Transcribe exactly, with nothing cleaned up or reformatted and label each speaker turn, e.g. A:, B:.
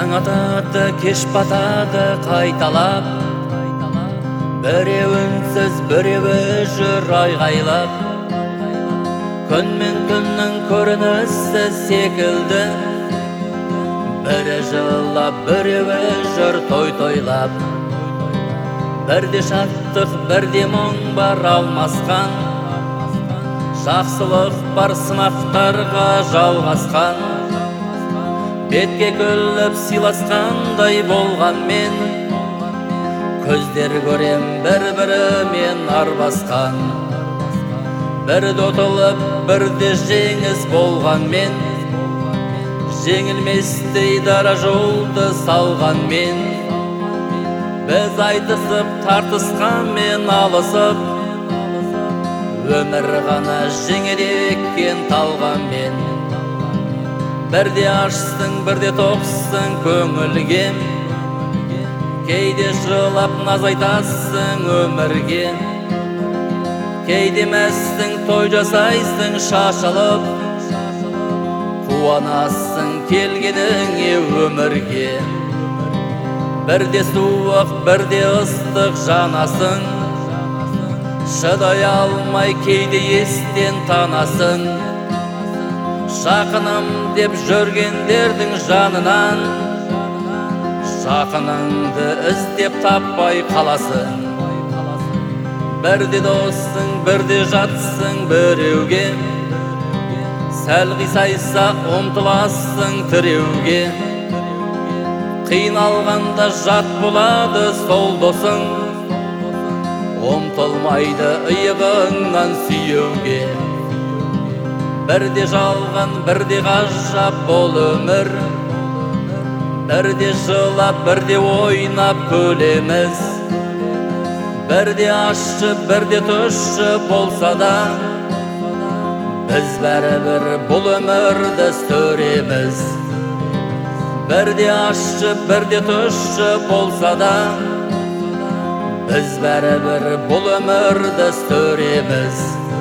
A: Таң атады, кеш батады қайталап, біреу үнсіз, біреуі жүр айғайлап. Күн мен түннің көрінісі секілді, бірі жылап, біреуі жүр той-тойлап. Бірде шаттық, бірде мұң бар алмасқан, жақсылық бар сынақтарға жалғасқан. Бетке күліп сыйласқандай болған мен, көздер көрем бір-бірімен арбасқан. Бірде ұтылып, бірде жеңіс болған мен, жеңілместей дара жолды салған мен. Біз айтысып, тартысқанмен алысып, өмір ғана жеңіл еккен талған мен. Бірде ашсың, бірде тоқсың көңілге, кейде жылап наз айтасың өмірге. Кейде мәстің, той жасайсың шашылып, қуанасың келгеніңе өмірге. Бірде суық, бірде ыстық жанасың, шыдай алмай кейде естен танасың. Жақыным деп жүргендердің жанынан, жақыныңды іздеп таппай қаласың. Бірде доссың, бірде жатсың біреуге, сәл қисайса ұмтыласың тіреуге. Қиналғанда жат болады сол досың, ұмтылмайды иығыңнан сүйеуге. Бірде жалған, бірде ғажап бол өмір, бірде жылап, бірде ойнап күлеміз. Бірде ащы, бірде тұщы болса да, біз бәрібір бұл өмірді сүреміз. Бірде ащы, бірде тұщы болса да, біз бәрібір бұл өмірді сүреміз.